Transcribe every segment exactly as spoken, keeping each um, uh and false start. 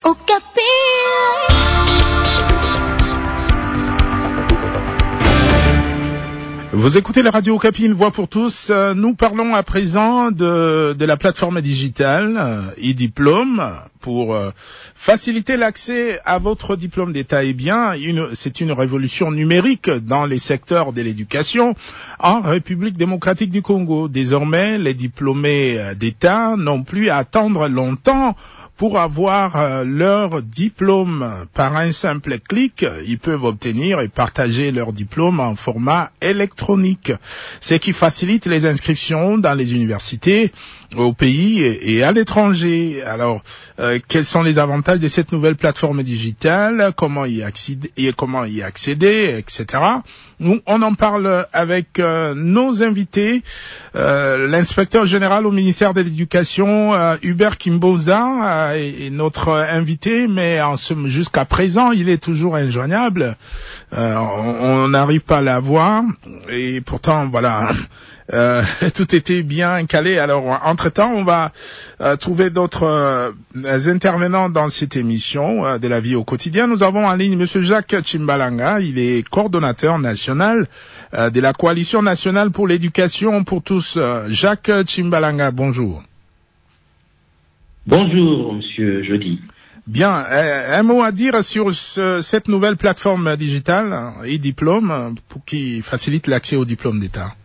Vous écoutez la radio Okapi, une voix pour tous. Nous parlons à présent de, de la plateforme digitale e-diplôme pour faciliter l'accès à votre diplôme d'État. Eh bien, une, c'est une révolution numérique dans les secteurs de l'éducation en République démocratique du Congo. Désormais, les diplômés d'État n'ont plus à attendre longtemps pour avoir euh, leur diplôme. Par un simple clic, ils peuvent obtenir et partager leur diplôme en format électronique, ce qui facilite les inscriptions dans les universités au pays et, et à l'étranger. Alors, euh, quels sont les avantages de cette nouvelle plateforme digitale, comment y accéder, et comment y accéder, et cetera. Nous, on en parle avec euh, nos invités, euh, l'inspecteur général au ministère de l'Éducation, euh, Hubert Kimboza, euh, est, est notre invité, mais en ce, jusqu'à présent, il est toujours injoignable. Euh, on n'arrive pas à l'avoir, et pourtant, voilà, euh, tout était bien calé. Alors, entre-temps, on va euh, trouver d'autres euh, intervenants dans cette émission euh, de la vie au quotidien. Nous avons en ligne Monsieur Jacques Tshimbalanga, il est coordonnateur national euh, de la Coalition nationale pour l'éducation pour tous. Jacques Tshimbalanga, bonjour. Bonjour, Monsieur Jody. Bien, euh, un mot à dire sur ce, cette nouvelle plateforme digitale e-diplôme pour qui facilite l'accès au diplôme d'État.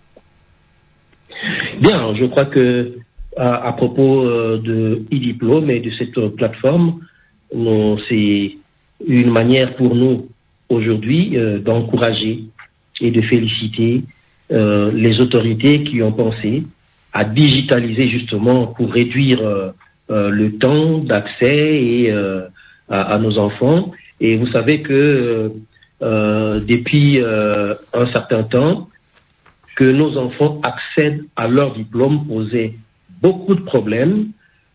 Bien, je crois que à, à propos euh, de e-diplôme et de cette euh, plateforme, non, c'est une manière pour nous aujourd'hui euh, d'encourager et de féliciter euh, les autorités qui ont pensé à digitaliser justement pour réduire euh, euh, le temps d'accès et euh, à, à nos enfants. Et vous savez que euh, depuis euh, un certain temps, que nos enfants accèdent à leur diplôme posait beaucoup de problèmes.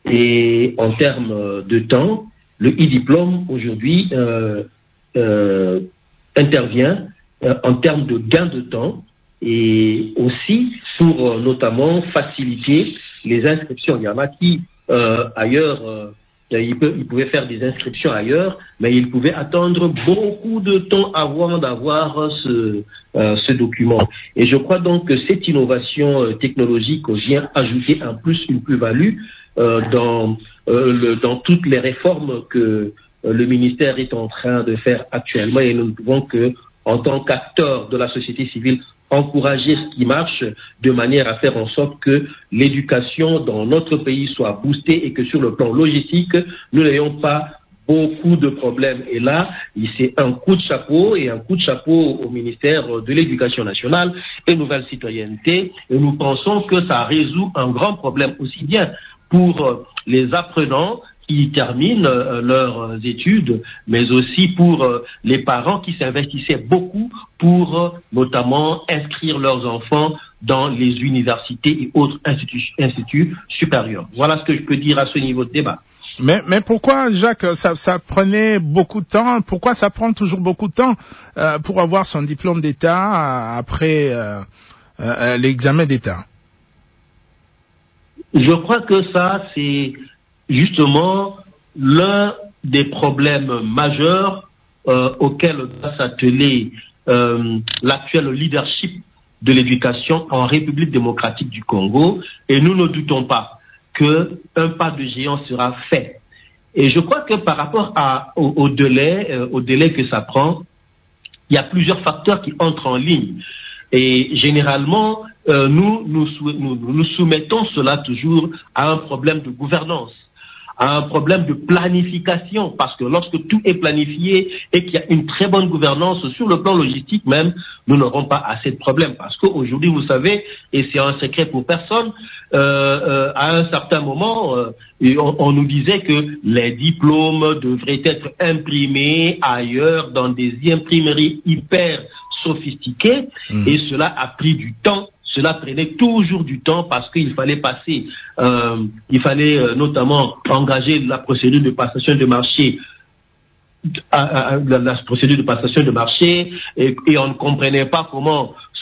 Et en termes de temps, le e-diplôme aujourd'hui euh, euh, intervient euh, en termes de gain de temps et aussi pour euh, notamment faciliter les inscriptions. Il y en a qui euh, ailleurs euh, Ils, peut, ils pouvaient faire des inscriptions ailleurs, mais ils pouvaient attendre beaucoup de temps avant d'avoir ce, euh, ce document. Et je crois donc que cette innovation euh, technologique vient ajouter en plus une plus-value euh, dans, euh, le, dans toutes les réformes que euh, le ministère est en train de faire actuellement. Et nous ne pouvons que, en tant qu'acteurs de la société civile, encourager ce qui marche de manière à faire en sorte que l'éducation dans notre pays soit boostée et que sur le plan logistique, nous n'ayons pas beaucoup de problèmes. Et là, c'est un coup de chapeau et un coup de chapeau au ministère de l'Éducation nationale et Nouvelle Citoyenneté. Et nous pensons que ça résout un grand problème aussi bien pour les apprenants qui terminent euh, leurs études, mais aussi pour euh, les parents qui s'investissaient beaucoup pour euh, notamment inscrire leurs enfants dans les universités et autres instituts, instituts supérieurs. Voilà ce que je peux dire à ce niveau de débat. Mais, mais pourquoi, Jacques, ça, ça prenait beaucoup de temps? Pourquoi ça prend toujours beaucoup de temps euh, pour avoir son diplôme d'État après euh, euh, l'examen d'État? Je crois que ça, c'est justement l'un des problèmes majeurs euh, auxquels doit s'atteler euh, l'actuel leadership de l'éducation en République démocratique du Congo. Et nous ne doutons pas qu'un pas de géant sera fait. Et je crois que par rapport à, au, au, délai, euh, au délai que ça prend, il y a plusieurs facteurs qui entrent en ligne. Et généralement, euh, nous, nous, nous, nous soumettons cela toujours à un problème de gouvernance, à un problème de planification, parce que lorsque tout est planifié et qu'il y a une très bonne gouvernance sur le plan logistique même, nous n'aurons pas assez de problèmes. Parce qu'aujourd'hui, vous savez, et c'est un secret pour personne, euh, euh, à un certain moment, euh, on, on nous disait que les diplômes devraient être imprimés ailleurs dans des imprimeries hyper sophistiquées, mmh. Et cela a pris du temps. Cela prenait toujours du temps parce qu'il fallait passer, euh, il fallait euh, notamment engager la procédure de passation de marché, à, à, la, la procédure de passation de marché, et, et on ne comprenait pas comment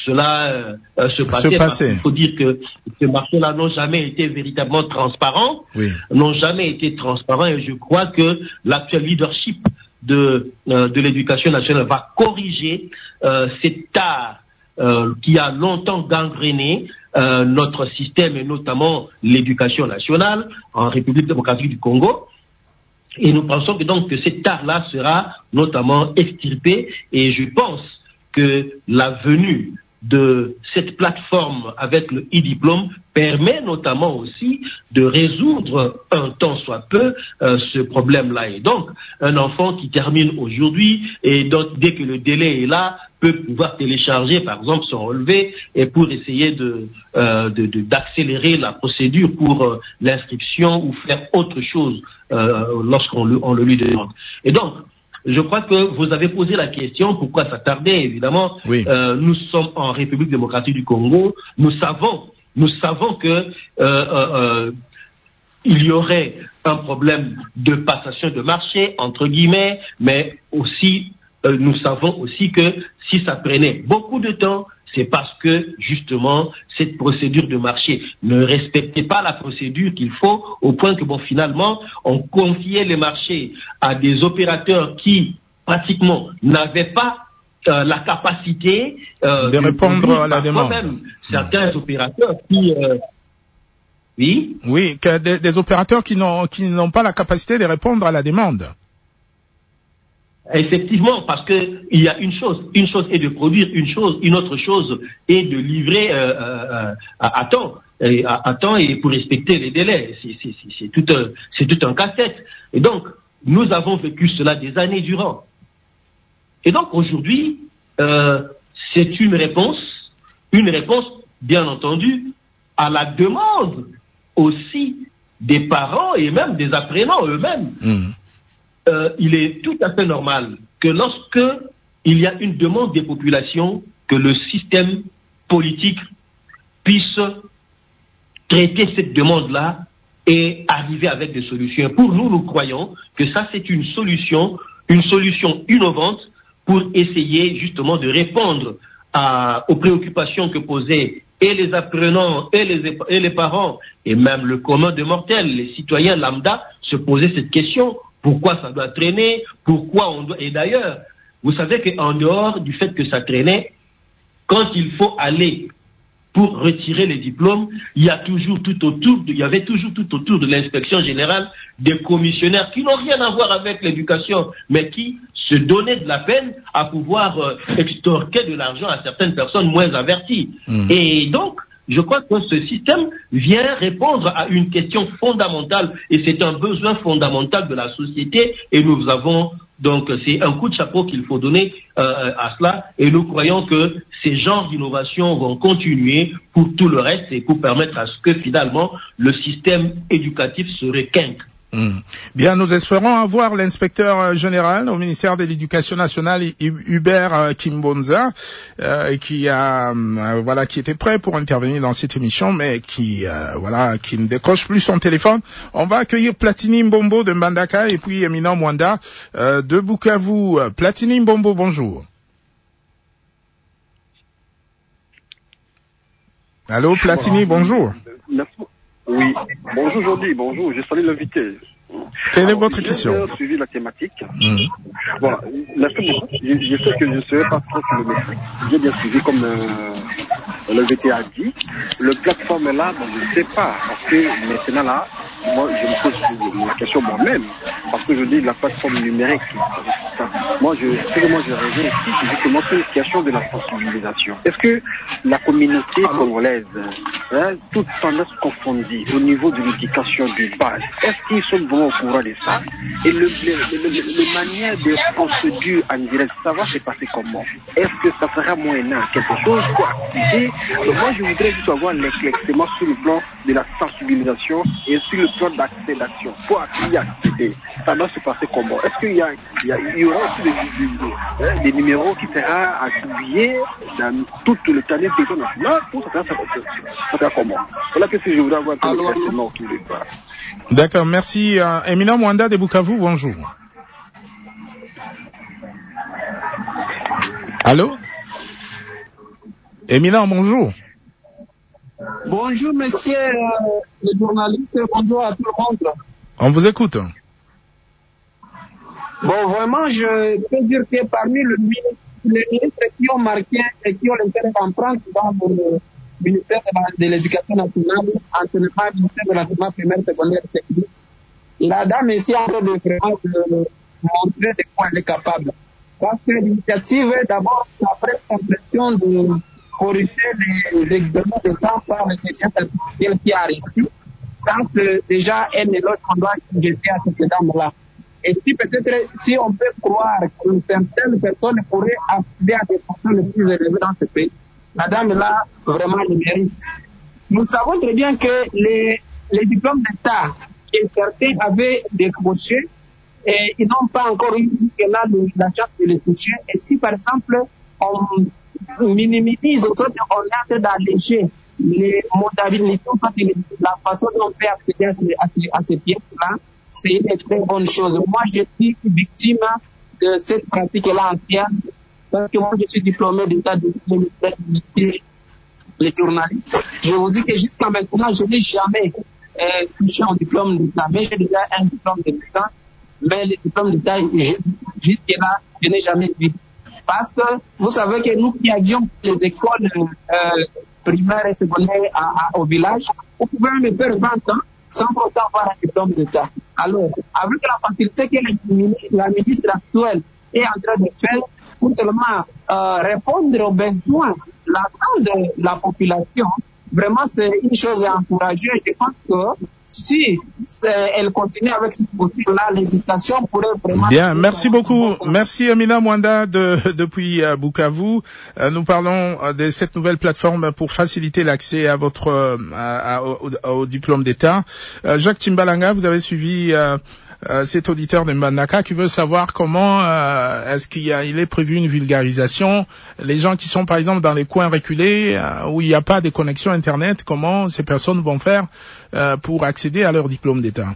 cela euh, euh, se passait. Se parce passait. qu'il faut dire que ces marchés-là n'ont jamais été véritablement transparents, Oui. n'ont jamais été transparents, et je crois que l'actuel leadership de euh, de l'éducation nationale va corriger euh, cet art euh, qui a longtemps gangréné euh, notre système, et notamment l'éducation nationale en République démocratique du Congo. Et nous pensons que donc que cet art-là sera notamment extirpé, et je pense que la venue de cette plateforme avec le e-diplôme permet notamment aussi de résoudre un tant soit peu euh, ce problème-là. Et donc, un enfant qui termine aujourd'hui, et donc dès que le délai est là, peut pouvoir télécharger par exemple son relevé, et pour essayer de, euh, de, de d'accélérer la procédure pour euh, l'inscription ou faire autre chose euh, lorsqu'on le, on le lui demande. Et donc, je crois que vous avez posé la question, pourquoi ça tardait, évidemment. Oui. Euh, nous sommes en République démocratique du Congo. Nous savons, nous savons que euh, euh, il y aurait un problème de passation de marché, entre guillemets, mais aussi, euh, nous savons aussi que si ça prenait beaucoup de temps, c'est parce que, justement, cette procédure de marché ne respectait pas la procédure qu'il faut, au point que, bon, finalement, on confiait les marchés à des opérateurs qui, pratiquement, n'avaient pas euh, la capacité euh, de répondre à la demande. Même certains mmh. opérateurs qui... Euh, oui Oui, que des, des opérateurs qui n'ont, qui n'ont pas la capacité de répondre à la demande. Effectivement, parce que il y a une chose, une chose est de produire une chose, une autre chose est de livrer euh, euh, à, à temps, et à, à temps et pour respecter les délais. C'est, c'est, c'est, c'est tout un, c'est tout un casse-tête. Et donc, nous avons vécu cela des années durant. Et donc aujourd'hui, euh, c'est une réponse, une réponse, bien entendu, à la demande aussi des parents et même des apprenants eux-mêmes. Mmh. Euh, il est tout à fait normal que lorsque il y a une demande des populations, que le système politique puisse traiter cette demande-là et arriver avec des solutions. Pour nous, nous croyons que ça, c'est une solution, une solution innovante pour essayer justement de répondre à, aux préoccupations que posaient et les apprenants, et les, et les parents, et même le commun des mortels, les citoyens lambda, se posaient cette question. Pourquoi ça doit traîner? Pourquoi on doit... Et d'ailleurs, vous savez qu'en dehors du fait que ça traînait, quand il faut aller pour retirer les diplômes, il y a toujours tout autour, il y avait toujours tout autour de l'inspection générale des commissionnaires qui n'ont rien à voir avec l'éducation, mais qui se donnaient de la peine à pouvoir euh, extorquer de l'argent à certaines personnes moins averties. Mmh. Et donc, je crois que ce système vient répondre à une question fondamentale, et c'est un besoin fondamental de la société, et nous avons donc, c'est un coup de chapeau qu'il faut donner euh, à cela, et nous croyons que ces genres d'innovations vont continuer pour tout le reste et pour permettre à ce que finalement le système éducatif se requinque. Mmh. Bien, nous espérons avoir l'inspecteur général au ministère de l'Éducation nationale, Hubert Kimbonza, euh, qui a, euh, voilà, qui était prêt pour intervenir dans cette émission, mais qui, euh, voilà, qui ne décroche plus son téléphone. On va accueillir Platini Mbombo de Mbandaka et puis Eminent Mwanda euh, de Bukavu. Platini Mbombo, bonjour. Allô, Platini, bonjour. Merci. Oui, bonjour Jordi, bonjour, je salue l'invité. Quelle Alors, est votre question? J'ai suivi la thématique. Mmh. Bon, merci beaucoup. Je, je sais que je ne serai pas trop kilométrique. J'ai bien suivi comme euh, l'invité a dit. Le plateforme est là, bon, je ne sais pas. Parce que maintenant là, moi je me pose la question moi-même. Parce que je dis la plateforme numérique. Moi je, ce que moi je rêvais ici, c'est justement une question de la sensibilisation. Est-ce que la communauté congolaise, hein, toutes tendances confondues au niveau de l'éducation de base, est-ce qu'ils sont vraiment au courant de ça? Et le, le, le, le, le manière de procédure en direct, ça va se passer comment? Est-ce que ça sera moyennant quelque chose pour activer? Donc moi je voudrais juste avoir l'éclaircissement sur le plan de la sensibilisation et sur le plan d'accès d'action pour y accéder. Ça va se passer comment? Est-ce qu'il y a, il y, a, il y aura aussi des, des, des numéros qui seront attribués dans tout le canal national pour ça, ça, ça sera comment? Voilà que si je voudrais avoir un peu l'éclaircissement autour de ça. D'accord, merci. Euh, Eminent Mwanda de Bukavu, bonjour. Allô? Éminent, bonjour. Bonjour, monsieur euh, le journaliste, bonjour à tout le monde. On vous écoute. Bon, vraiment, je peux dire que parmi le, les ministres qui ont marqué et qui ont l'intérêt d'emprunter dans le ministère de l'Éducation nationale, enseignement, ministère de l'enseignement primaire, secondaire, technique, la dame ici a en train de vraiment de montrer de quoi elle est capable. Parce que l'initiative, d'abord, ça prête l'impression de corriger les examens de temps par l'intelligence artificielle qui a réussi, sans que déjà elle et l'autre doit jeter à cette dame-là. Et si peut-être, si on peut croire que certaines personnes pourraient accéder à des fonctions les plus élevées dans ce pays, la dame-là, vraiment, le mérite. Nous savons très bien que les, les diplômes d'État que certains avaient décrochés, et ils n'ont pas encore eu jusque-là la chance de les toucher. Et si, par exemple, on minimise, on est en train d'alléger les modalités, la façon dont on peut accéder à ces, à ces, à ces pièces-là, c'est une très bonne chose. Moi, je suis victime de cette pratique-là ancienne, parce que moi, je suis diplômé d'État de ministère du les journalistes. Je vous dis que jusqu'à maintenant, je n'ai jamais euh, touché un diplôme d'État, mais j'ai déjà un diplôme de licence. Mais le diplôme d'État, jusque-là, je n'ai jamais vu. Parce que vous savez que nous qui avions les écoles euh, primaires et secondaires à, à, au village, on pouvait même faire vingt ans sans pourtant avoir un diplôme d'État. Alors, avec la facilité que la ministre actuelle est en train de faire pour seulement euh, répondre aux besoins, l'attente de la population, vraiment c'est une chose à encourager. Je pense que si elle continue avec cette posture-là, l'éducation pourrait vraiment... Bien, merci beaucoup. Merci Amina Mwanda de, depuis euh, Bukavu. Euh, nous parlons euh, de cette nouvelle plateforme pour faciliter l'accès à votre euh, à, à, au, au diplôme d'État. Euh, Jacques Timbalanga, vous avez suivi euh, euh, cet auditeur de Mbandaka qui veut savoir comment euh, est-ce qu'il y a, il est prévu une vulgarisation. Les gens qui sont par exemple dans les coins reculés euh, où il n'y a pas de connexion Internet, comment ces personnes vont faire euh, pour accéder à leur diplôme d'État?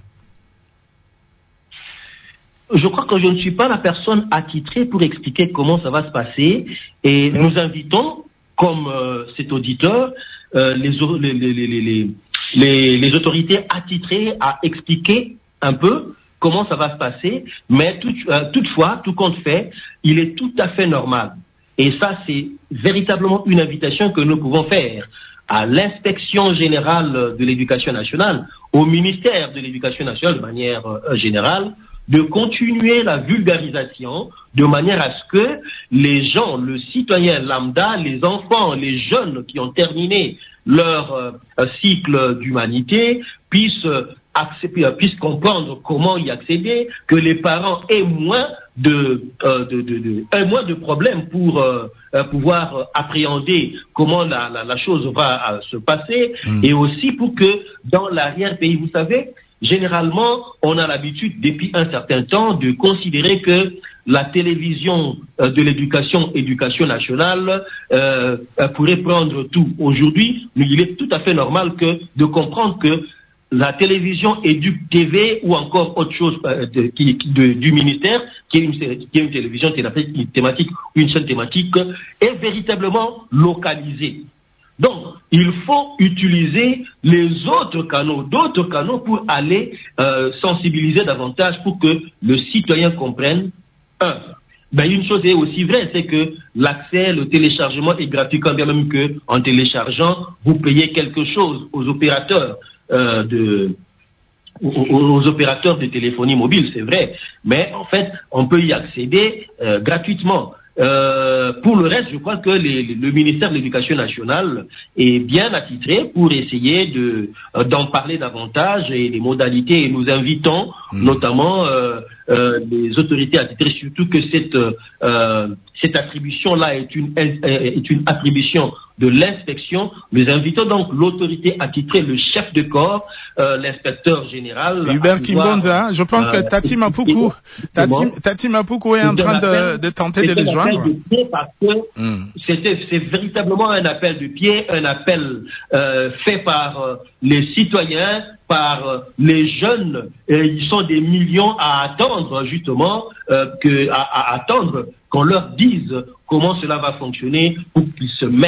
Je crois que je ne suis pas la personne attitrée pour expliquer comment ça va se passer et nous invitons, comme euh, cet auditeur, euh, les, les, les, les, les, les autorités attitrées à expliquer un peu comment ça va se passer, mais tout, euh, toutefois, tout compte fait, il est tout à fait normal. Et ça, c'est véritablement une invitation que nous pouvons faire à l'inspection générale de l'éducation nationale, au ministère de l'éducation nationale de manière euh, générale, de continuer la vulgarisation de manière à ce que les gens, le citoyen lambda, les enfants, les jeunes qui ont terminé leur euh, cycle d'humanité puissent, euh, accepter, euh, puissent comprendre comment y accéder, que les parents aient moins de, euh, de, de, de, un moins de problèmes pour euh, euh, pouvoir euh, appréhender comment la, la, la chose va euh, se passer, mmh. et aussi pour que dans l'arrière-pays, vous savez, généralement, on a l'habitude, depuis un certain temps, de considérer que la télévision euh, de l'éducation, éducation nationale, euh, euh, pourrait prendre tout. Aujourd'hui, il est tout à fait normal que de comprendre que la télévision Éduc T V ou encore autre chose euh, de, qui, de, du ministère, qui est une, qui est une télévision thématique, une chaîne thématique, est véritablement localisée. Donc, il faut utiliser les autres canaux, d'autres canaux pour aller euh, sensibiliser davantage pour que le citoyen comprenne. Un, ben une chose est aussi vraie, c'est que l'accès, le téléchargement est gratuit, quand bien même que en téléchargeant, vous payez quelque chose aux opérateurs euh, de aux, aux opérateurs de téléphonie mobile, c'est vrai, mais en fait, on peut y accéder euh, gratuitement. Euh, pour le reste, je crois que les, le ministère de l'Éducation nationale est bien attitré pour essayer de euh, d'en parler davantage et les modalités. Et nous invitons mmh. notamment euh, euh, les autorités attitrées, surtout que cette euh, cette attribution-là est une est une attribution de l'inspection. Nous invitons donc l'autorité attitrée, le chef de corps, euh, l'inspecteur général. Hubert Kimbonza, je pense euh, que Tati Mapuku, Tati, Tati Mapuku est en train de, de tenter de les joindre. De pied parce que mm. c'était, c'est véritablement un appel de pied, un appel euh, fait par euh, les citoyens, par euh, les jeunes. Et ils sont des millions à attendre justement, euh, que, à, à attendre qu'on leur dise comment cela va fonctionner pour qu'ils se mettent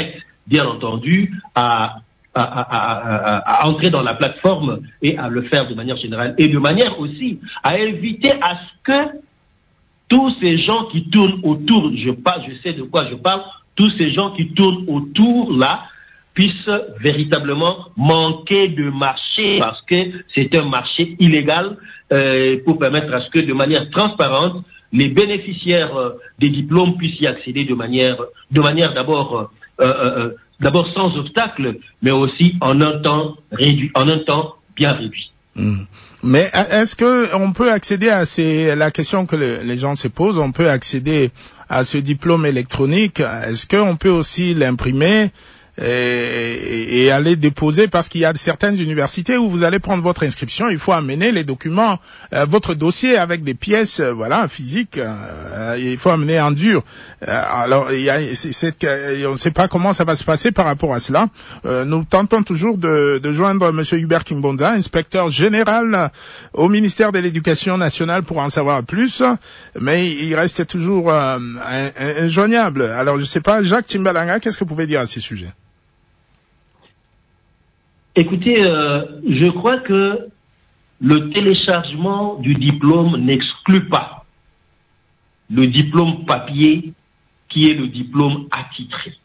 bien entendu, à, à, à, à, à entrer dans la plateforme et à le faire de manière générale. Et de manière aussi à éviter à ce que tous ces gens qui tournent autour, je parle, je sais de quoi je parle, tous ces gens qui tournent autour là, puissent véritablement manquer de marché parce que c'est un marché illégal euh, pour permettre à ce que de manière transparente, les bénéficiaires euh, des diplômes puissent y accéder de manière, de manière d'abord, euh, euh, d'abord sans obstacle, mais aussi en un temps réduit, en un temps bien réduit. Mmh. Mais est-ce que on peut accéder à ces, la question que le, les gens se posent, on peut accéder à ce diplôme électronique, est-ce qu'on peut aussi l'imprimer Et, et aller déposer, parce qu'il y a certaines universités où vous allez prendre votre inscription, il faut amener les documents, euh, votre dossier avec des pièces, euh, voilà, physiques, euh, il faut amener en dur. Euh, alors, il y a, c'est, c'est, on ne sait pas comment ça va se passer par rapport à cela. Euh, nous tentons toujours de, de joindre Monsieur Hubert Kimbonza, inspecteur général au ministère de l'Éducation nationale, pour en savoir plus, mais il reste toujours euh, injoignable. Alors, je ne sais pas, Jacques Timbalanga, qu'est-ce que vous pouvez dire à ce sujet? Écoutez, euh, je crois que le téléchargement du diplôme n'exclut pas le diplôme papier qui est le diplôme attitré.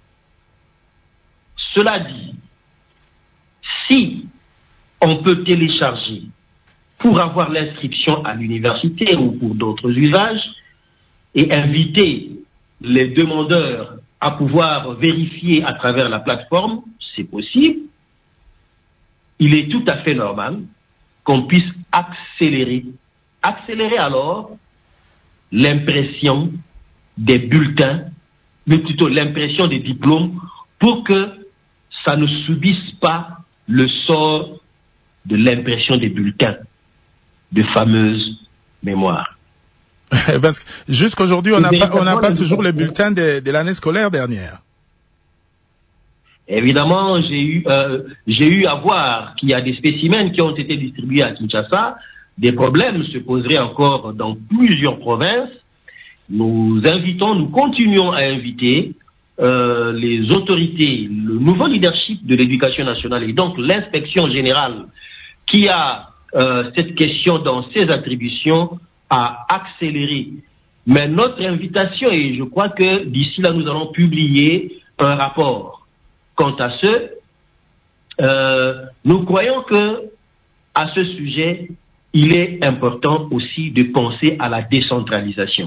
Cela dit, si on peut télécharger pour avoir l'inscription à l'université ou pour d'autres usages et inviter les demandeurs à pouvoir vérifier à travers la plateforme, c'est possible. Il est tout à fait normal qu'on puisse accélérer, accélérer alors l'impression des bulletins, mais plutôt l'impression des diplômes, pour que ça ne subisse pas le sort de l'impression des bulletins, de fameuses mémoires. Parce que jusqu'aujourd'hui, on n'a pas, on n'a pas toujours les bulletins de, de l'année scolaire dernière. Évidemment, j'ai eu, euh, j'ai eu à voir qu'il y a des spécimens qui ont été distribués à Kinshasa. Des problèmes se poseraient encore dans plusieurs provinces. Nous invitons, nous continuons à inviter euh, les autorités, le nouveau leadership de l'éducation nationale et donc l'inspection générale qui a euh, cette question dans ses attributions à accélérer. Mais notre invitation, et je crois que d'ici là nous allons publier un rapport. Quant à ce, euh, nous croyons que à ce sujet, il est important aussi de penser à la décentralisation.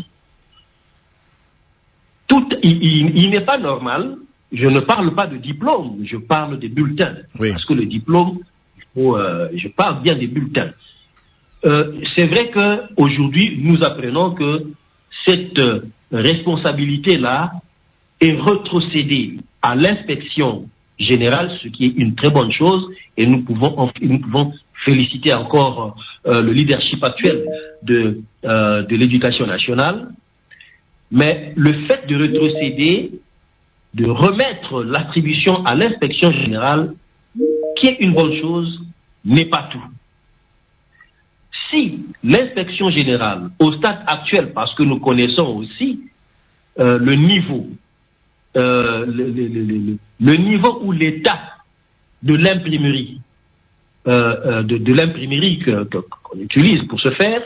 Tout, il, il, il n'est pas normal, je ne parle pas de diplôme, je parle des bulletins. Oui. Parce que le diplôme, il faut, euh, je parle bien des bulletins. Euh, c'est vrai qu'aujourd'hui, nous apprenons que cette euh, responsabilité-là est retrocédée à l'inspection générale, ce qui est une très bonne chose, et nous pouvons, nous pouvons féliciter encore euh, le leadership actuel de, euh, de l'éducation nationale. Mais le fait de retrocéder, de remettre l'attribution à l'inspection générale, qui est une bonne chose, n'est pas tout. Si l'inspection générale, au stade actuel, parce que nous connaissons aussi euh, le niveau Euh, le, le, le, le niveau ou l'état de l'imprimerie, euh, euh, de, de l'imprimerie que, que, qu'on utilise pour ce faire,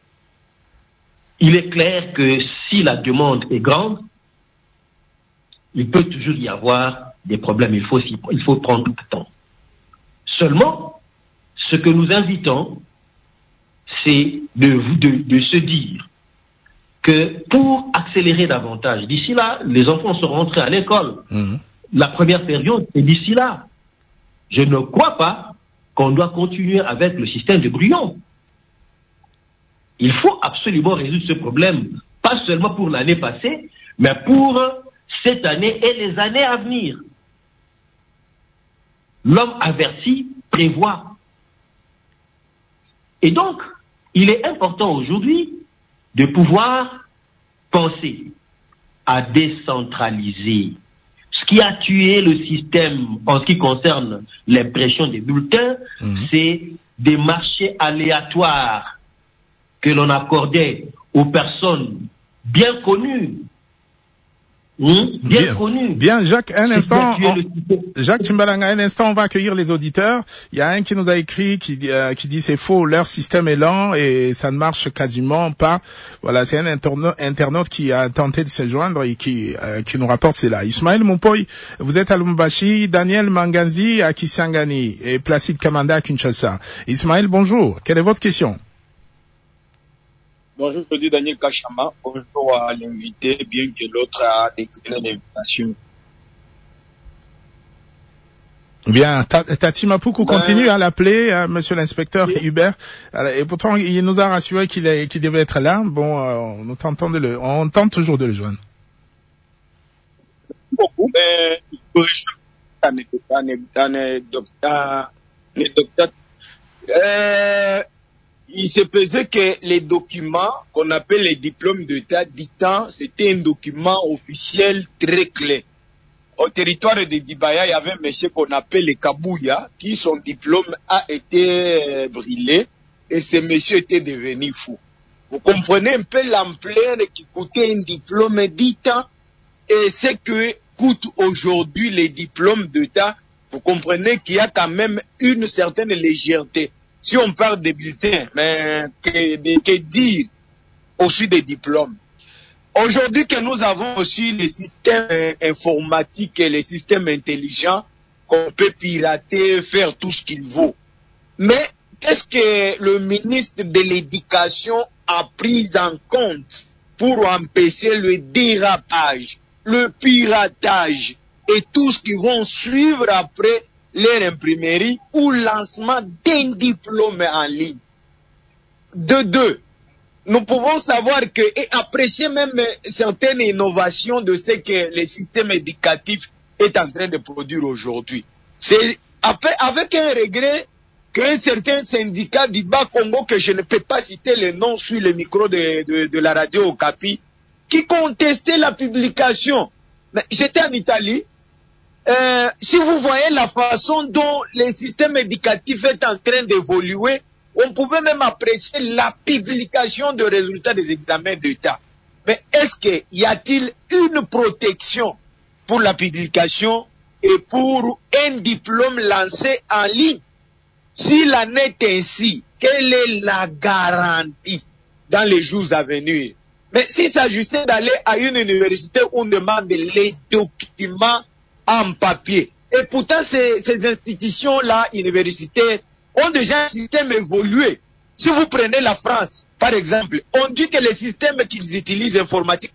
il est clair que si la demande est grande, il peut toujours y avoir des problèmes. Il faut, il faut prendre le temps. Seulement, ce que nous invitons, c'est de, de, de se dire que pour accélérer davantage, d'ici là, les enfants seront rentrés à l'école. Mmh. La première période, c'est d'ici là. Je ne crois pas qu'on doit continuer avec le système de brouillon. Il faut absolument résoudre ce problème, pas seulement pour l'année passée, mais pour cette année et les années à venir. L'homme averti prévoit. Et donc, il est important aujourd'hui de pouvoir penser à décentraliser. Ce qui a tué le système en ce qui concerne l'impression des bulletins, mmh. c'est des marchés aléatoires que l'on accordait aux personnes bien connues Mmh, bien, bien connu. Bien, Jacques, un instant, on, le... Jacques Timbalanga, un instant, on va accueillir les auditeurs. Il y a un qui nous a écrit, qui, euh, qui dit c'est faux, leur système est lent et ça ne marche quasiment pas. Voilà, c'est un internaute, internaute qui a tenté de se joindre et qui, euh, qui nous rapporte cela. Ismaël Moupoy, vous êtes à Lubumbashi, Daniel Manganzi à Kisangani et Placide Kamanda à Kinshasa. Ismaël, bonjour. Quelle est votre question? Bonjour, je dis Daniel Kachama. Bonjour à l'invité, bien que l'autre a décliné l'invitation. Bien, Tati Mapuku ben, continue à l'appeler, hein, monsieur l'inspecteur oui. Hubert. Et pourtant, il nous a rassuré qu'il est, qu'il devait être là. Bon, euh, nous tentons de le, on tente toujours de le joindre. Beaucoup, mais, euh, il se pesait que les documents qu'on appelle les diplômes d'État d'Itan, c'était un document officiel très clair. Au territoire de Dibaya, il y avait un monsieur qu'on appelle les Kabouya, qui son diplôme a été brûlé, et ce monsieur était devenu fou. Vous comprenez un peu l'ampleur qui coûtait un diplôme d'État, et ce que coûtent aujourd'hui les diplômes d'État. Vous comprenez qu'il y a quand même une certaine légèreté. Si on parle des bulletins, mais que, que dire au-dessus des diplômes? Aujourd'hui que nous avons aussi les systèmes informatiques et les systèmes intelligents, qu'on peut pirater, faire tout ce qu'il vaut. Mais qu'est-ce que le ministre de l'Éducation a pris en compte pour empêcher le dérapage, le piratage et tout ce qui vont suivre après leur imprimerie ou lancement d'un diplôme en ligne? De deux, nous pouvons savoir que et apprécier même certaines innovations de ce que le système éducatif est en train de produire aujourd'hui. C'est avec un regret qu'un certain syndicat du Bas-Congo, que je ne peux pas citer le nom sur le micro de, de, de la radio Okapi, qui contestait la publication. Mais j'étais en Italie. Euh, si vous voyez la façon dont le système éducatif est en train d'évoluer, on pouvait même apprécier la publication de résultats des examens d'État. Mais est-ce qu'il y a-t-il une protection pour la publication et pour un diplôme lancé en ligne? S'il en est ainsi, quelle est la garantie dans les jours à venir? Mais s'il s'agissait d'aller à une université où on demande les documents en papier, et pourtant ces, ces institutions-là, universitaires, ont déjà un système évolué. Si vous prenez la France, par exemple, on dit que les systèmes qu'ils utilisent informatiques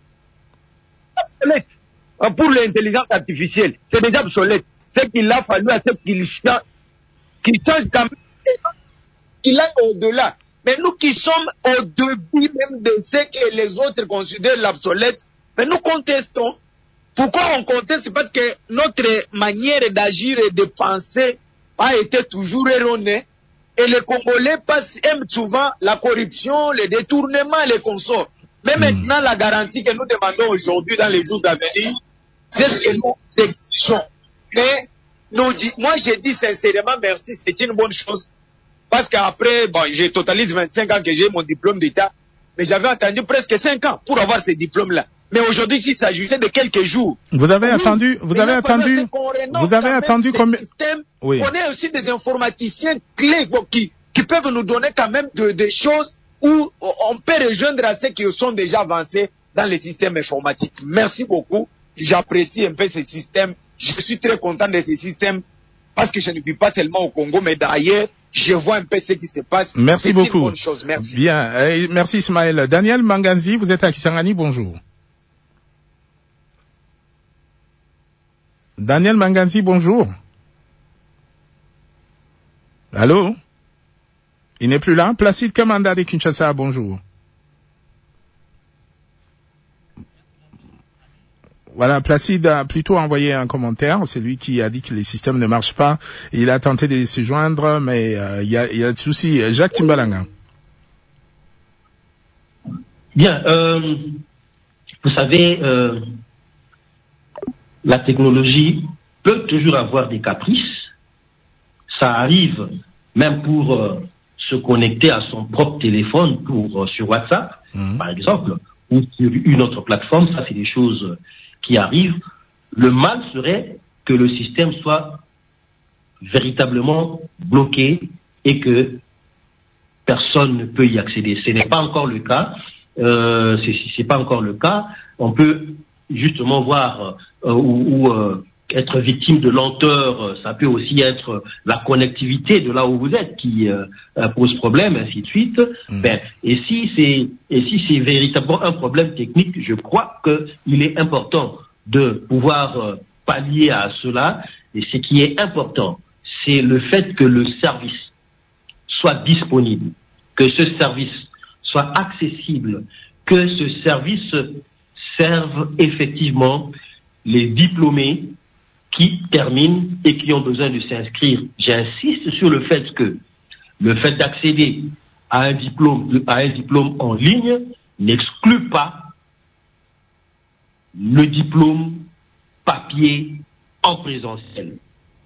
pour l'intelligence artificielle, c'est déjà obsolète. C'est qu'il a fallu à ce qu'il change, qu'il change quand même, qu'il aille au-delà. Mais nous qui sommes au début même de ce que les autres considèrent l'obsolète, mais nous contestons. Pourquoi on conteste? Parce que notre manière d'agir et de penser a été toujours erronée. Et les Congolais passent, aiment souvent la corruption, les détournements, les consorts. Mais mmh. maintenant, la garantie que nous demandons aujourd'hui dans les jours à venir, c'est ce que nous exigeons. Mais nous dit, moi, je dis sincèrement merci, c'est une bonne chose. Parce qu'après, bon, j'ai totalise vingt-cinq ans que j'ai mon diplôme d'État, mais j'avais attendu presque cinq ans pour avoir ce diplôme-là. Mais aujourd'hui, s'il s'agissait de quelques jours. Vous avez oui, attendu, vous avez attendu, vous avez attendu combien? Oui. On est aussi des informaticiens clés bon, qui, qui peuvent nous donner quand même de, des choses où on peut rejoindre à ceux qui sont déjà avancés dans les systèmes informatiques. Merci beaucoup. J'apprécie un peu ces systèmes. Je suis très content de ces systèmes parce que je ne vis pas seulement au Congo, mais d'ailleurs, je vois un peu ce qui se passe. Merci beaucoup. C'est une bonne chose. Merci. Bien. Euh, merci Ismaël. Daniel Manganzi, vous êtes à Kisangani. Bonjour. Daniel Manganzi, bonjour. Allô? Il n'est plus là? Placide Kamanda de Kinshasa, bonjour. Voilà, Placide a plutôt envoyé un commentaire. C'est lui qui a dit que les systèmes ne marchent pas. Il a tenté de se joindre, mais euh, il y a, il y a de soucis. Jacques Timbalanga. Bien, euh, vous savez, euh, la technologie peut toujours avoir des caprices. Ça arrive même pour euh, se connecter à son propre téléphone pour euh, sur WhatsApp, mmh. par exemple, ou sur une autre plateforme. Ça, c'est des choses qui arrive. Le mal serait que le système soit véritablement bloqué et que personne ne peut y accéder. Ce n'est pas encore le cas. Euh, c'est, c'est pas encore le cas. On peut justement voir euh, ou, ou euh, être victime de lenteur. Ça peut aussi être la connectivité de là où vous êtes qui euh, pose problème, ainsi de suite. Mmh. Ben, et si c'est et si c'est véritablement un problème technique, je crois que il est important de pouvoir euh, pallier à cela. Et ce qui est important, c'est le fait que le service soit disponible, que ce service soit accessible, que ce service serve effectivement les diplômés qui terminent et qui ont besoin de s'inscrire. J'insiste sur le fait que le fait d'accéder à un diplôme, à un diplôme en ligne n'exclut pas le diplôme papier en présentiel.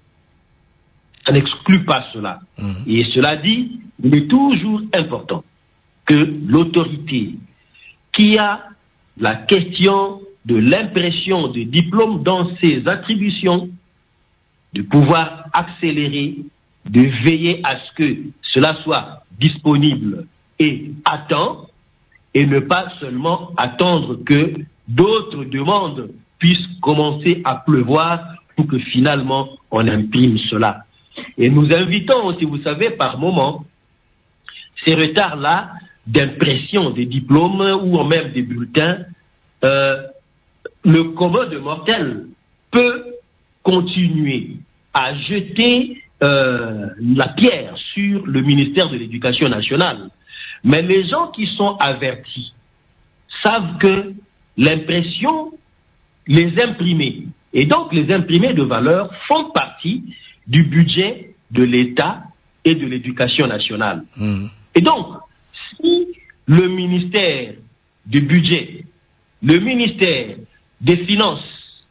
Ça n'exclut pas cela. Mmh. Et cela dit, il est toujours important que l'autorité qui a la question de l'impression de diplôme dans ses attributions, de pouvoir accélérer, de veiller à ce que cela soit disponible et à temps, et ne pas seulement attendre que d'autres demandes puissent commencer à pleuvoir pour que finalement on imprime cela. Et nous invitons aussi, vous savez, par moment, ces retards-là d'impression des diplômes ou même des bulletins, euh, le commun de mortels peut continuer à jeter euh, la pierre sur le ministère de l'Éducation nationale. Mais les gens qui sont avertis savent que l'impression, les imprimés, et donc les imprimés de valeur font partie du budget de l'État et de l'Éducation nationale. Mmh. Et donc, si le ministère du budget, le ministère des Finances,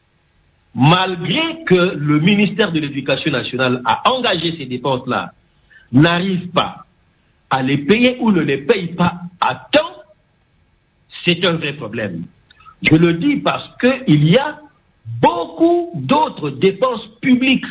malgré que le ministère de l'Éducation nationale a engagé ces dépenses-là, n'arrive pas à les payer ou ne les paye pas à temps, c'est un vrai problème. Je le dis parce qu'il y a beaucoup d'autres dépenses publiques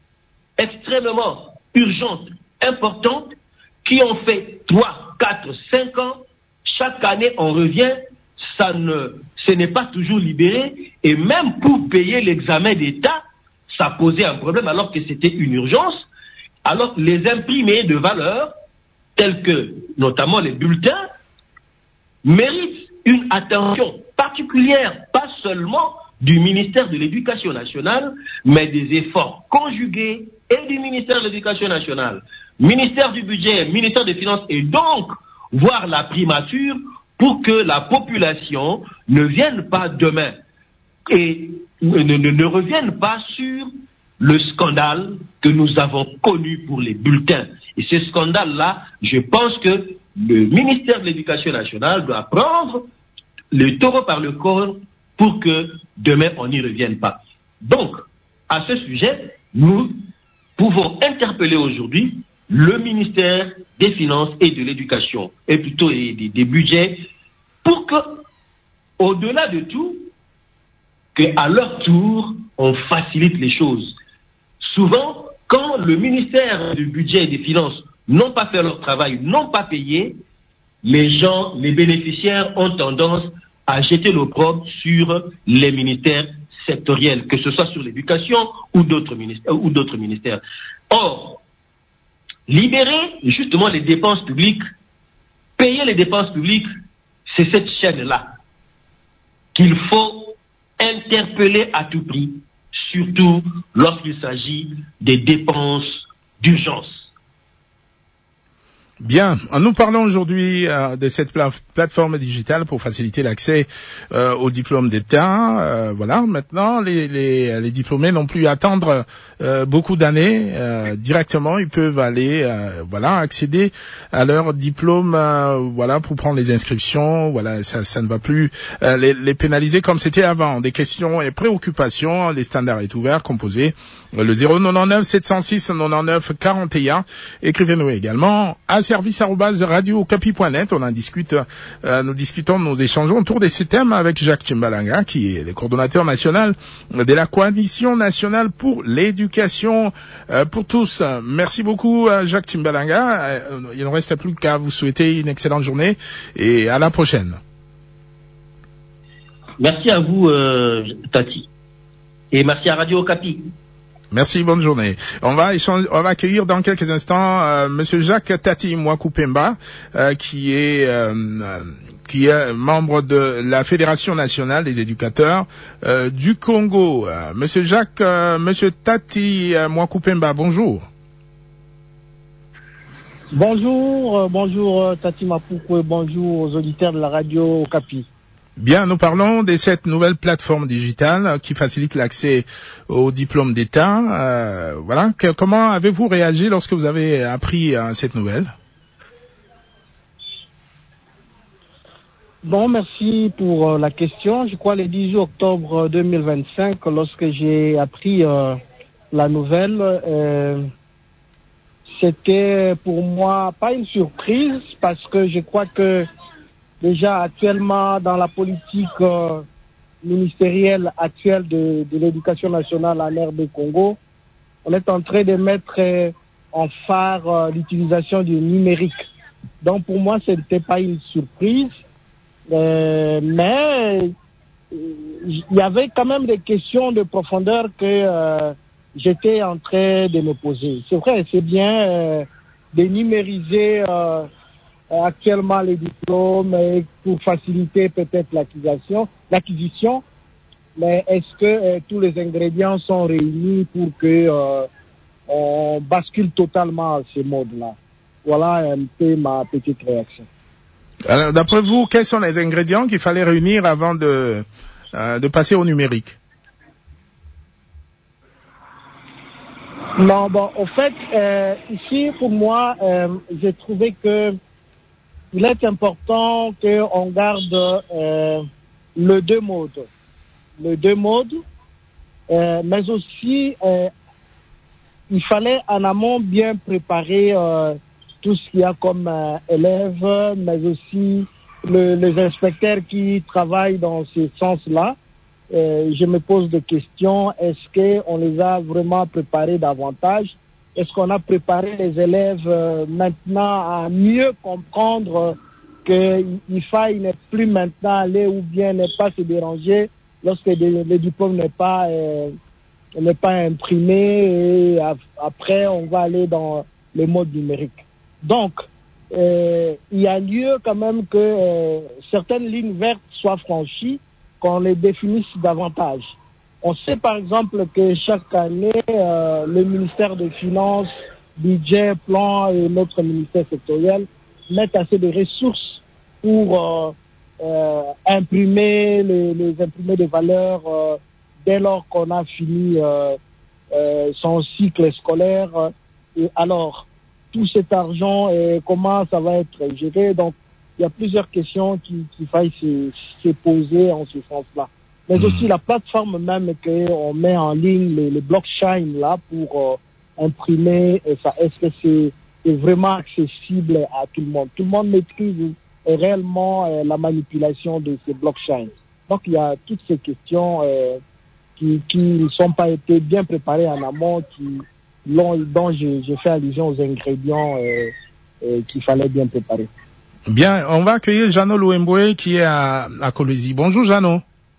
extrêmement urgentes, importantes, qui ont fait trois, quatre, cinq ans. Chaque année, on revient, ça ne, ce n'est pas toujours libéré. Et même pour payer l'examen d'État, ça posait un problème alors que c'était une urgence. Alors les imprimés de valeur, tels que notamment les bulletins, méritent une attention particulière, pas seulement du ministère de l'Éducation nationale, mais des efforts conjugués et du ministère de l'Éducation nationale, ministère du Budget, ministère des Finances, et donc voir la primature pour que la population ne vienne pas demain et ne, ne, ne revienne pas sur le scandale que nous avons connu pour les bulletins. Et ce scandale-là, je pense que le ministère de l'Éducation nationale doit prendre le taureau par le corps pour que demain on n'y revienne pas. Donc, à ce sujet, nous pouvons interpeller aujourd'hui le ministère des Finances et de l'Éducation, et plutôt des, des budgets, pour que, au-delà de tout, qu'à leur tour, on facilite les choses. Souvent, quand le ministère du Budget et des Finances n'ont pas fait leur travail, n'ont pas payé, les gens, les bénéficiaires ont tendance à jeter l'opprobre sur les ministères sectoriels, que ce soit sur l'éducation ou d'autres ministères, ou d'autres ministères. Or, libérer justement les dépenses publiques, payer les dépenses publiques, c'est cette chaîne-là qu'il faut interpeller à tout prix, surtout lorsqu'il s'agit des dépenses d'urgence. Bien, nous parlons aujourd'hui euh, de cette pla- plateforme digitale pour faciliter l'accès euh, aux diplômes d'État. Euh, voilà, maintenant, les, les, les diplômés n'ont plus à attendre euh, beaucoup d'années, euh, directement, ils peuvent aller, euh, voilà, accéder à leur diplôme, euh, voilà, pour prendre les inscriptions. Voilà, ça, ça ne va plus euh, les, les pénaliser comme c'était avant. Des questions et préoccupations, les standards est ouvert, composé le zéro neuf sept zéro six quatre-vingt-neuf quarante et un. Écrivez-nous également à service arobase radio okapi point net. On en discute, euh, nous discutons, nous échangeons autour de ces thèmes avec Jacques Tchimbalanga, qui est le coordonnateur national de la Coalition nationale pour l'éducation euh, pour tous. Merci beaucoup, Jacques Tchimbalanga. Euh, il ne reste plus qu'à vous souhaiter une excellente journée et à la prochaine. Merci à vous, euh, Tati. Et merci à Radio Okapi. Merci, bonne journée. On va échanger, on va accueillir dans quelques instants euh, Monsieur Jacques Tati Mwakupemba, euh, qui est euh, qui est membre de la Fédération nationale des éducateurs euh, du Congo. Euh, Monsieur Jacques, euh, Monsieur Tati euh, Mwakupemba, bonjour. Bonjour, euh, bonjour euh, Tati Mapoukou, bonjour aux auditeurs de la radio Okapi. Bien, nous parlons de cette nouvelle plateforme digitale qui facilite l'accès au diplôme d'État. Euh, voilà. Que, comment avez-vous réagi lorsque vous avez appris euh, cette nouvelle? Bon, merci pour euh, la question. Je crois le dix-huit octobre deux mille vingt-cinq, lorsque j'ai appris euh, la nouvelle, euh, c'était pour moi pas une surprise parce que je crois que déjà actuellement dans la politique euh, ministérielle actuelle de, de l'éducation nationale en R D Congo, on est en train de mettre euh, en phare euh, l'utilisation du numérique. Donc pour moi, ce n'était pas une surprise, euh, mais il y avait quand même des questions de profondeur que euh, j'étais en train de me poser. C'est vrai, c'est bien euh, de numériser euh, actuellement les diplômes et pour faciliter peut-être l'acquisition, l'acquisition. Mais est-ce que euh, tous les ingrédients sont réunis pour que euh, on bascule totalement à ce mode-là? Voilà un peu ma petite réaction. Alors, d'après vous, quels sont les ingrédients qu'il fallait réunir avant de euh, de passer au numérique? Non, bon, au fait, euh, ici pour moi, euh, j'ai trouvé que il est important qu'on garde euh, le deux modes, le deux modes, euh, mais aussi euh, il fallait en amont bien préparer euh, tout ce qu'il y a comme euh, élèves, mais aussi le, les inspecteurs qui travaillent dans ce sens-là. Euh, je me pose des questions. Est-ce qu'on les a vraiment préparés davantage? Est-ce qu'on a préparé les élèves euh, maintenant à mieux comprendre euh, qu'il faille ne plus maintenant aller ou bien ne pas se déranger lorsque le diplôme n'est pas euh, n'est pas imprimé et après on va aller dans le mode numérique. Donc euh, il y a lieu quand même que euh, certaines lignes vertes soient franchies, qu'on les définisse davantage. On sait par exemple que chaque année, euh, le ministère des Finances, budget, plan et notre ministère sectoriel mettent assez de ressources pour euh, euh, imprimer les, les imprimés de valeurs euh, dès lors qu'on a fini euh, euh, son cycle scolaire. Et alors, tout cet argent, et comment ça va être géré? Donc, il y a plusieurs questions qui, qui faillent se, se poser en ce sens-là. Mais mmh. aussi la plateforme même qu'on met en ligne, les, les blockchains là pour euh, imprimer, et ça, est-ce que c'est, c'est vraiment accessible à tout le monde? Tout le monde maîtrise réellement euh, la manipulation de ces blockchains. Donc il y a toutes ces questions euh, qui qui ne sont pas été bien préparées en amont, qui l'ont, dont j'ai, j'ai fait allusion aux ingrédients euh, euh, qu'il fallait bien préparer. Bien, on va accueillir Jeannot Louemboué qui est à, à Kolwezi. Bonjour Jeannot.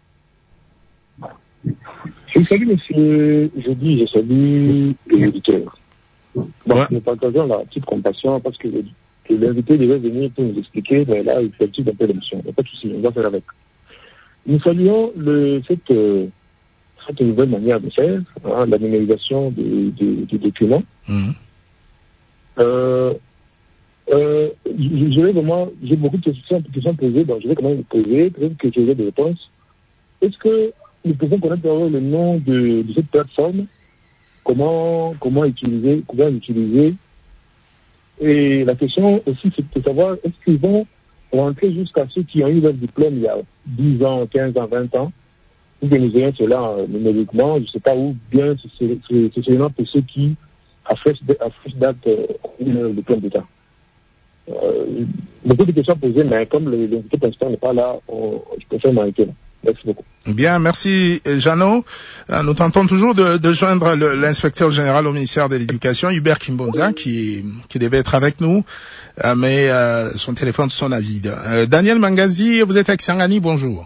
Je salue monsieur, je dis, je salue les auditeurs. Bon, ouais. Nous partageons la petite compassion parce que, que l'invité devait venir pour nous expliquer, mais là, il fait un peu d'émotion. Il n'y a pas de souci, on va faire avec. Nous saluons le, cette, euh, cette nouvelle manière de faire, hein, la numérisation des, des, des documents. Mmh. Euh, euh, je, je vais vraiment, j'ai beaucoup de questions, de questions posées, donc je vais quand même les poser, peut-être que j'aurai des réponses. Est-ce que nous pouvons connaître le nom de, de cette plateforme comment, comment utiliser, comment l'utiliser. Et la question aussi, c'est de savoir, est-ce qu'ils vont rentrer jusqu'à ceux qui ont eu leur diplôme il y a dix ans, quinze ans, vingt ans, ou que nous ayons cela euh, numériquement, je ne sais pas, où bien c'est seulement pour ceux qui, à fraîche date, euh, ont eu leur diplôme d'État. Euh, beaucoup de questions posées, mais comme l'invité principal n'est pas là, on, je préfère m'arrêter là. Merci beaucoup. Bien, merci Jeannot. Nous tentons toujours de, de joindre l'inspecteur général au ministère de l'Éducation, Hubert Kimbonza, qui, qui devait être avec nous, mais euh, son téléphone sonne à vide. Euh, Daniel Mangazi, vous êtes à Kisangani, bonjour.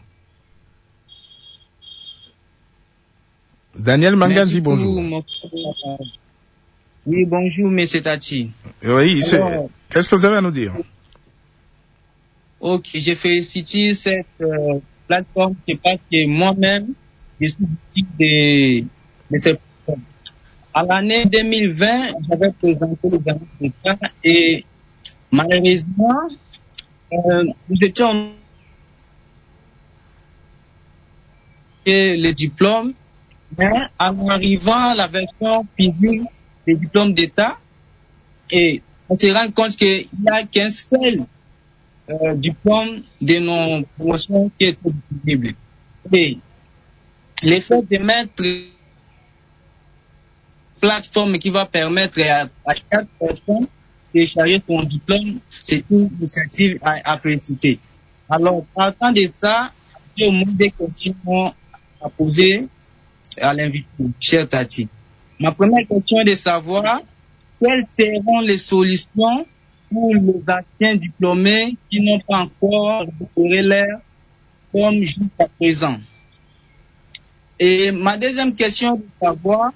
Daniel Mangazi, bonjour. Mon... Oui, bonjour, M. Tati. Oui, qu'est-ce que vous avez à nous dire? Ok, j'ai félicité cette euh, plateforme, c'est parce que moi-même, je suis victime de, de cette plateforme. À l'année deux mille vingt, j'avais présenté l'examen d'État et malheureusement, euh, nous étions le diplôme, mais en arrivant à la version physique des diplômes d'État, et on se rend compte qu'il n'y a qu'un seul euh, diplôme de nos promotions qui est disponible. Et le fait de mettre une plateforme qui va permettre à, à chaque personne de charger son diplôme, c'est une initiative à, à féliciter. Alors, partant de ça, j'ai au moins des questions à poser à l'invité, cher Tati. Ma première question est de savoir quelles seront les solutions pour les anciens diplômés qui n'ont pas encore récupéré leur diplôme jusqu'à présent. Et ma deuxième question est de savoir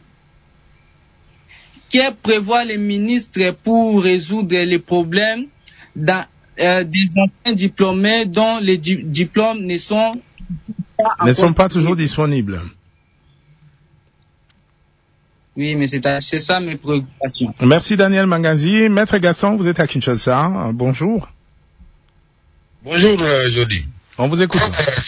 que prévoit les ministres pour résoudre les problèmes dans, euh, des anciens diplômés dont les di diplômes ne sont pas, ne sont pas toujours disponibles. Oui, mais c'est ça mes préoccupations. Merci Daniel Mangazi. Maître Gaston, vous êtes à Kinshasa. Bonjour. Bonjour, euh, Jody. On vous écoute.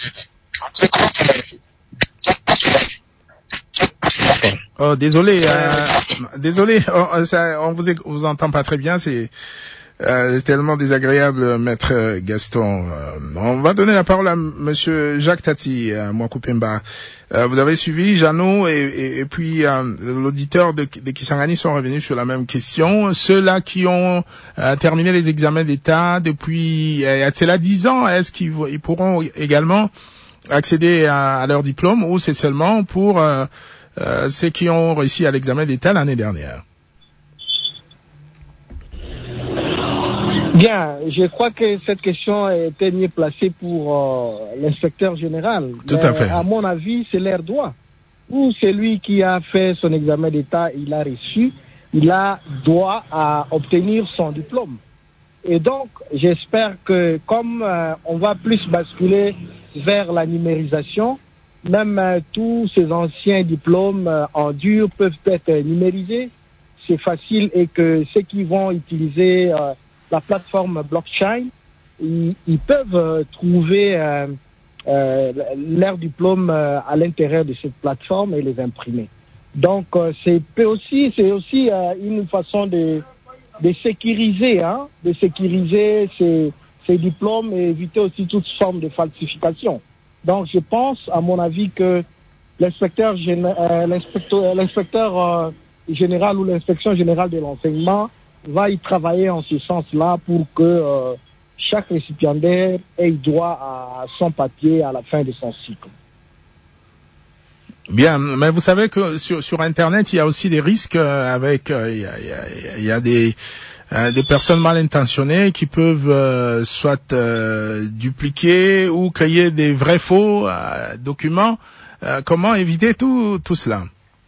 Oh, désolé, euh, désolé, on, ça, on vous, vous entend pas très bien, c'est euh, tellement désagréable, Maître Gaston. Euh, on va donner la parole à Monsieur Jacques Tati, à Mwakoupemba. Euh, vous avez suivi Jeannot et, et, et puis euh, l'auditeur de, de Kisangani sont revenus sur la même question. Ceux-là qui ont euh, terminé les examens d'État depuis euh, cela dix ans, est-ce qu'ils ils pourront également accéder à, à leur diplôme ou c'est seulement pour euh, euh, ceux qui ont réussi à l'examen d'État l'année dernière? Bien, je crois que cette question était mieux placée pour euh, l'inspecteur général. Tout Mais à fait. À mon avis, c'est leur droit. Ou celui qui a fait son examen d'État, il a reçu, il a droit à obtenir son diplôme. Et donc, j'espère que comme euh, on va plus basculer vers la numérisation, même euh, tous ces anciens diplômes euh, en dur peuvent être numérisés. C'est facile et que ceux qui vont utiliser euh, la plateforme blockchain, ils, ils peuvent euh, trouver euh, euh, leur diplôme euh, à l'intérieur de cette plateforme et les imprimer. Donc, euh, c'est aussi, c'est aussi euh, une façon de, de sécuriser, hein, de sécuriser ces, ces diplômes et éviter aussi toute forme de falsification. Donc, je pense, à mon avis, que l'inspecteur euh, l'inspecteur, l'inspecteur euh, général ou l'inspection générale de l'enseignement va y travailler en ce sens-là pour que euh, chaque récipiendaire ait droit à son papier à la fin de son cycle. Bien, mais vous savez que sur, sur Internet, il y a aussi des risques avec, euh, il, y a, il, y a, il y a des, euh, des personnes mal intentionnées qui peuvent euh, soit euh, dupliquer ou créer des vrais faux euh, documents. Euh, comment éviter tout, tout cela?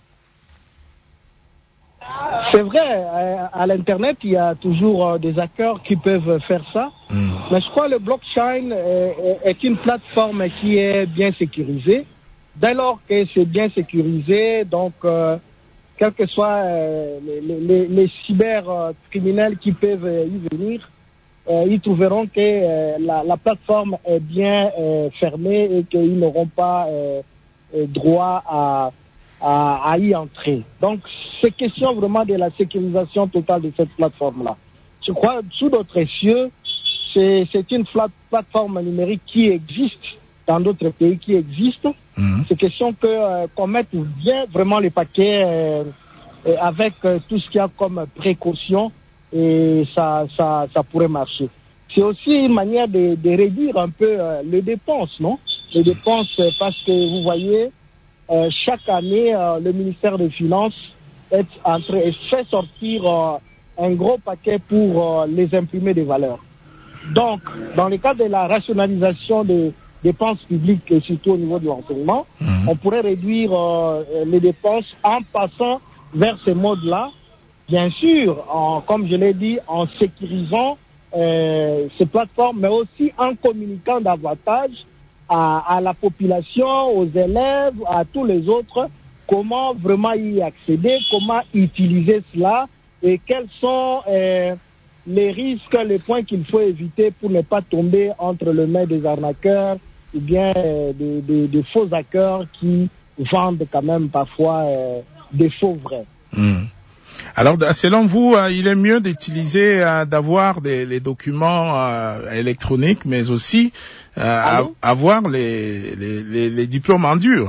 C'est vrai, à l'Internet, il y a toujours des hackers qui peuvent faire ça. Mmh. Mais je crois que le blockchain est une plateforme qui est bien sécurisée. Dès lors que c'est bien sécurisé, donc, euh, quels que soient euh, les, les, les cybercriminels qui peuvent y venir, euh, ils trouveront que euh, la, la plateforme est bien euh, fermée et qu'ils n'auront pas euh, droit à à, à y entrer. Donc, c'est question vraiment de la sécurisation totale de cette plateforme-là. Je crois, sous d'autres cieux, c'est, c'est une flat, plateforme numérique qui existe dans d'autres pays, qui existe. Mmh. C'est question que euh, qu'on mette bien vraiment le paquet euh, avec euh, tout ce qu'il y a comme précaution, et ça, ça, ça pourrait marcher. C'est aussi une manière de, de réduire un peu euh, les dépenses, non? Les dépenses, euh, parce que vous voyez, euh, chaque année, euh, le ministère des Finances est en train, fait sortir euh, un gros paquet pour euh, les imprimer des valeurs. Donc, dans le cadre de la rationalisation des dépenses publiques, et surtout au niveau de l'enseignement, mmh. on pourrait réduire euh, les dépenses en passant vers ce mode-là, bien sûr, en, comme je l'ai dit, en sécurisant euh, ces plateformes, mais aussi en communiquant davantage à, à la population, aux élèves, à tous les autres, comment vraiment y accéder, comment utiliser cela, et quels sont euh, les risques, les points qu'il faut éviter pour ne pas tomber entre les mains des arnaqueurs ou bien euh, des, des, des faux hackers qui vendent quand même parfois euh, des faux vrais. Mmh. Alors, selon vous, euh, il est mieux d'utiliser, euh, d'avoir des, les documents euh, électroniques, mais aussi euh, avoir les, les, les, les diplômes en dur.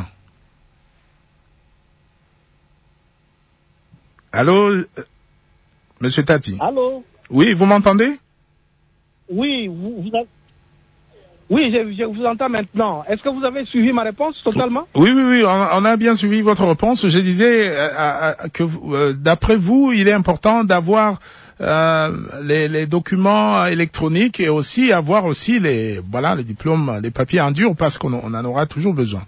Allô, euh, Monsieur Tati. Allô. Oui, vous m'entendez? Oui, vous, vous avez... Oui, je, je vous entends maintenant. Est-ce que vous avez suivi ma réponse totalement? Oui, oui, oui, on, on a bien suivi votre réponse. Je disais euh, euh, que euh, d'après vous, il est important d'avoir euh, les, les documents électroniques et aussi avoir aussi les voilà les diplômes, les papiers en dur, parce qu'on on en aura toujours besoin.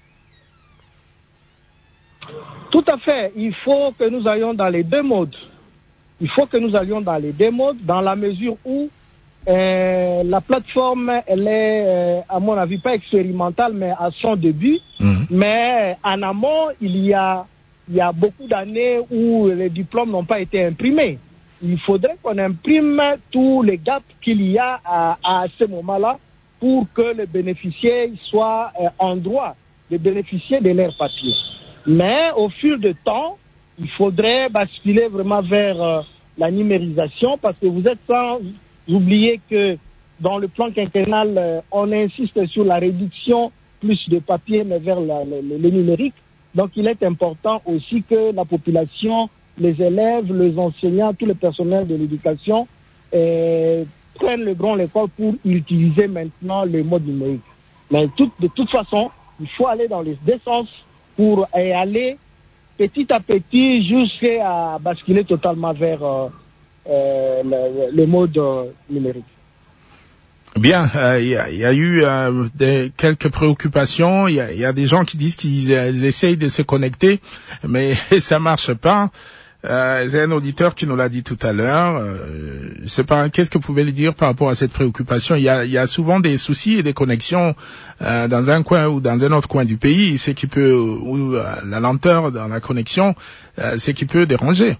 Tout à fait. Il faut que nous allions dans les deux modes. Il faut que nous allions dans les deux modes, dans la mesure où Euh, la plateforme, elle est, euh, à mon avis, pas expérimentale, mais à son début. Mmh. Mais en amont, il y a, il y a beaucoup d'années où les diplômes n'ont pas été imprimés. Il faudrait qu'on imprime tous les gaps qu'il y a à, à ce moment-là pour que les bénéficiaires soient euh, en droit de bénéficier de leur papier. Mais au fil du temps, il faudrait basculer vraiment vers euh, la numérisation, parce que vous êtes sans oubliez que dans le plan quinquennal, euh, on insiste sur la réduction plus de papier, mais vers la, le, le numérique. Donc, il est important aussi que la population, les élèves, les enseignants, tous les personnels de l'éducation euh, prennent le grand l'école pour utiliser maintenant le mode numérique. Mais tout, de toute façon, il faut aller dans les deux sens pour euh, aller petit à petit jusqu'à basculer totalement vers euh, Euh, le, le mode euh, numérique. Bien, il euh, y, a, y a eu euh, des, quelques préoccupations. Il y a, y a des gens qui disent qu'ils ils essayent de se connecter, mais ça marche pas. Euh, c'est un auditeur qui nous l'a dit tout à l'heure. Euh, je sais pas, qu'est-ce que vous pouvez lui dire par rapport à cette préoccupation? Il y a, y a souvent des soucis et des connexions euh, dans un coin ou dans un autre coin du pays, ce qui peut, ou euh, la lenteur dans la connexion, euh, ce qui peut déranger.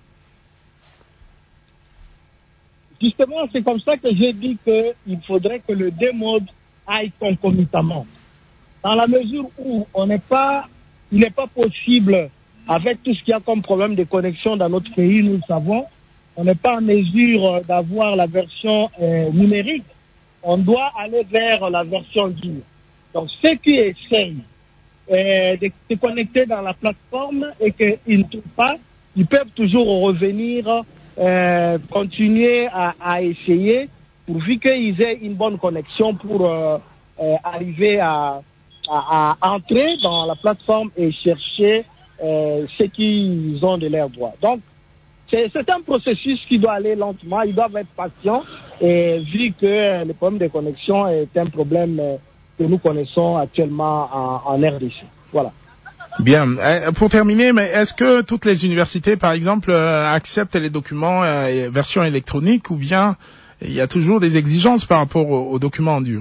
Justement, c'est comme ça que j'ai dit qu'il faudrait que le deux modes aille concomitamment. Dans la mesure où on n'est pas, il n'est pas possible, avec tout ce qu'il y a comme problème de connexion dans notre pays, nous le savons, on n'est pas en mesure d'avoir la version euh, numérique. On doit aller vers la version dure. Donc, ceux qui essayent euh, de se connecter dans la plateforme et qu'ils ne trouvent pas, ils peuvent toujours revenir Euh, continuer à, à essayer pourvu qu'ils aient une bonne connexion pour euh, euh, arriver à, à, à entrer dans la plateforme et chercher euh, ce qu'ils ont de leur droit. Donc, c'est, c'est un processus qui doit aller lentement, ils doivent être patients, et vu que le problème de connexion est un problème que nous connaissons actuellement en, en R D C. Voilà. Bien. Euh, pour terminer, mais est-ce que toutes les universités, par exemple, euh, acceptent les documents euh, version électronique, ou bien il y a toujours des exigences par rapport aux, aux documents en dur?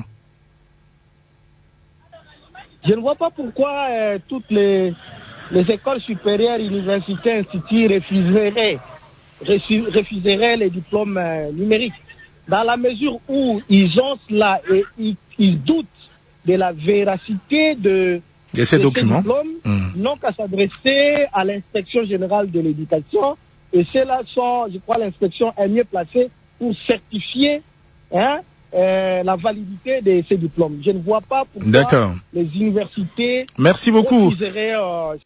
Je ne vois pas pourquoi euh, toutes les, les écoles supérieures, universités, instituts refuseraient, refuseraient les diplômes euh, numériques. Dans la mesure où ils ont cela et ils, ils doutent de la véracité de Et ces de documents ces diplômes mmh. n'ont qu'à s'adresser à l'inspection générale de l'éducation. Et ceux-là sont, je crois, l'inspection est mieux placée pour certifier hein, euh, la validité de ces diplômes. Je ne vois pas pourquoi D'accord. les universités Merci beaucoup. refuseraient, euh,